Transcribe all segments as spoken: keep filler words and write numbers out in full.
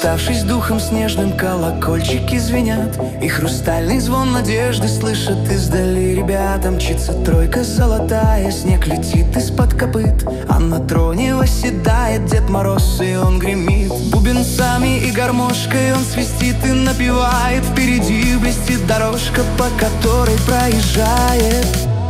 Оставшись духом снежным, колокольчики звенят, и хрустальный звон надежды слышат издали ребята. Мчится тройка золотая, снег летит из-под копыт, а на троне восседает Дед Мороз, и он гремит бубенцами и гармошкой. Он свистит и напевает, впереди блестит дорожка, по которой проезжает.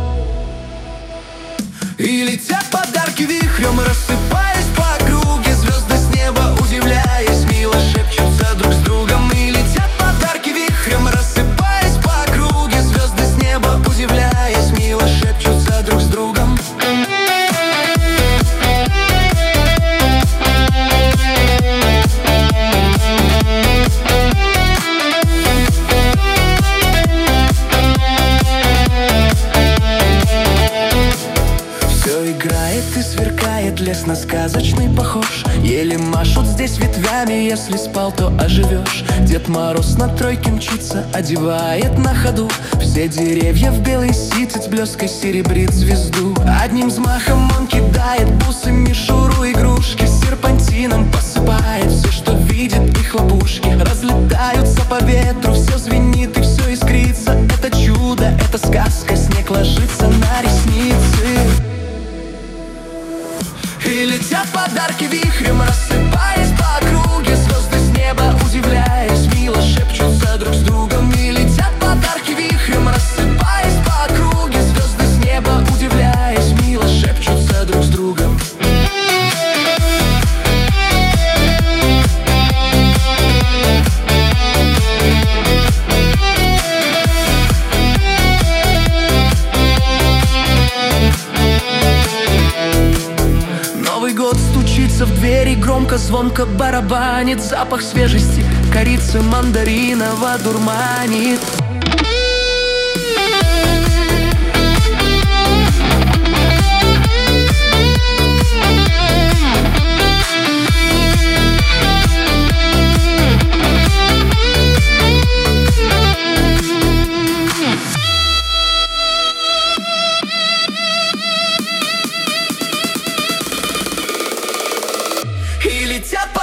И летят подарки вихрем, рассыпаясь по округе. Звезды с неба, удивляясь, мило шепчутся друг с другом. И летят подарки вихрем, рассыпаясь по округе. Звезды с неба, удивляясь, мило шепчутся друг с другом. Играет и сверкает, лес на сказочный похож. Еле машут здесь ветвями, если спал, то оживешь. Дед Мороз на тройке мчится, одевает на ходу все деревья в белый ситец, блеской серебрит звезду. Одним взмахом он кидает бусы, мишуру, игрушки, серпантином посыпает все, что видит, и хлопушки разлетаются по ветру. Все звенит и все искрится, это чудо, это сказка, снег ложится на ресницы. И летят подарки вихрем, рассыпаясь по округе. Звезды с неба, удивляясь, мило шепчутся друг с другом. И летят подарки вихрем, рассыпаясь по округе. Звезды с неба, удивляясь, мило шепчутся друг с другом. Новый год стучится в двери, громко, звонко барабанит. Запах свежести, корицы мандаринова дурманит. И летят